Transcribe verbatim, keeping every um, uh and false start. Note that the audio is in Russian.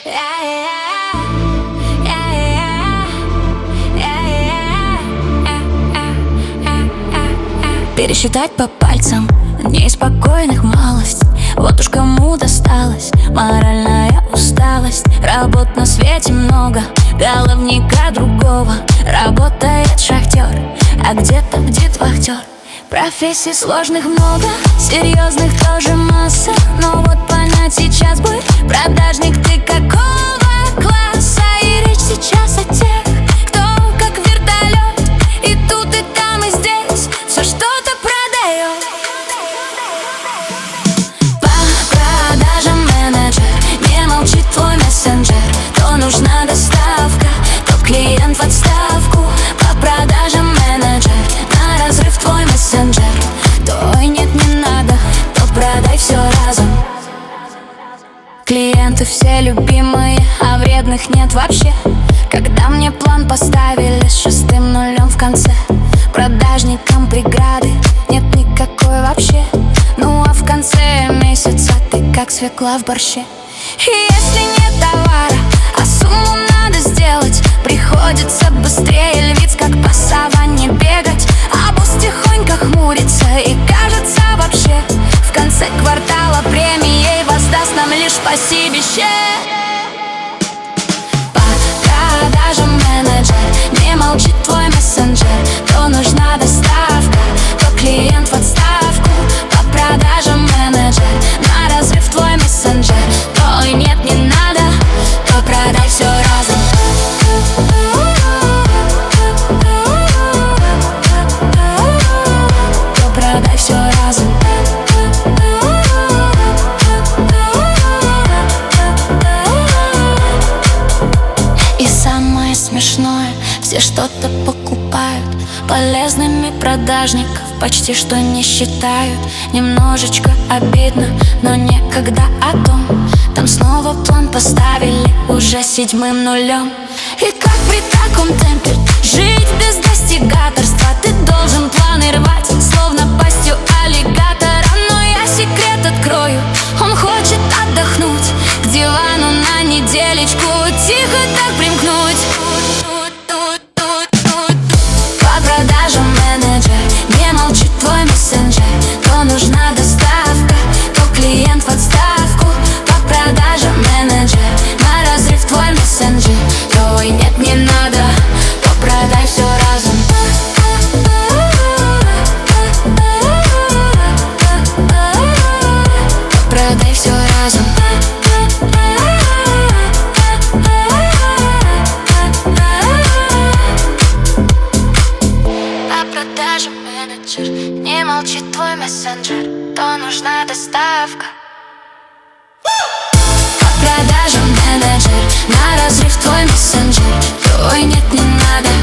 Пересчитать по пальцам дней спокойных малость. Вот уж кому досталась моральная усталость. Работ на свете много, головника другого. Работает шахтер, а где-то бдит вахтер. Профессий сложных много, серьезных тоже масса. Но вот понять сейчас бы, продажник ты какого класса. И речь сейчас о тех, кто как вертолет, и тут, и там, и здесь все что-то продает. По продажам менеджер, не молчит твой мессенджер. То нужна доставка, то клиент в отставку. По продажам менеджер, на разрыв твой мессенджер. То и нет, не надо, то продай все разом. Клиенты все любимые, а вредных нет вообще. Когда мне план поставили с шестым нулем в конце, продажникам преграды нет никакой вообще. Ну а в конце месяца ты как свекла в борще. И если нет товара, а сумму надо сделать, приходится быстрее львиц, как по саванне бегать. А босс тихонько хмурится и кажется вообще в конце квартала премией воздаст нам лишь спасибище. По продажам менеджер, не молчит твой мессенджер. То нужна доставка, то клиент в отставку. По продажам менеджер, на разрыв твой мессенджер. То и нет, не надо, то продай все разом. То продай все разом. И самое смешное, все что-то покупают. Полезными продажников почти что не считают. Немножечко обидно, но некогда о том. Там снова план поставили уже седьмым нулем. И как при таком темпе жить без достигаторства? Ты должен планы рвать, словно пастью аллигатора. Но я секрет открою, он хочет отдохнуть, к дивану на неделечку тихо так примкнуть. По продажам менеджер, не молчит твой мессенджер. То нужна доставка, то клиент в отставку. По продажам менеджер, на разрыв твой мессенджер. То и нет, не надо, то продай все разом. То продай все разом. Менеджер, не молчит твой мессенджер. То нужна доставка. По продажам менеджер, на разрыв твой мессенджер. То и нет, не надо,